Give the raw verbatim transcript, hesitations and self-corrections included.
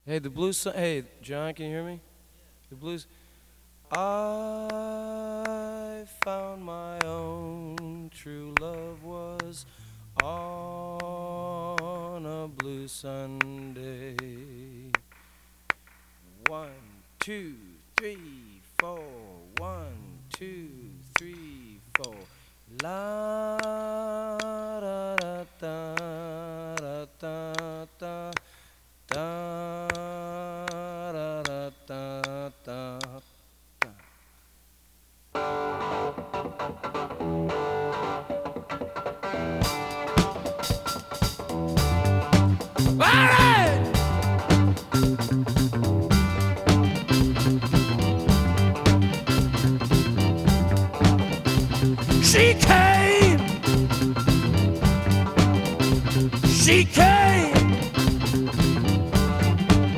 Hey, the blues. So- hey, John, can you hear me? The blues. I found my own true love was on a blue Sunday. One, two, three, four. One, two, three, four. La da da da da da da da da da da da. All right! She came, she came.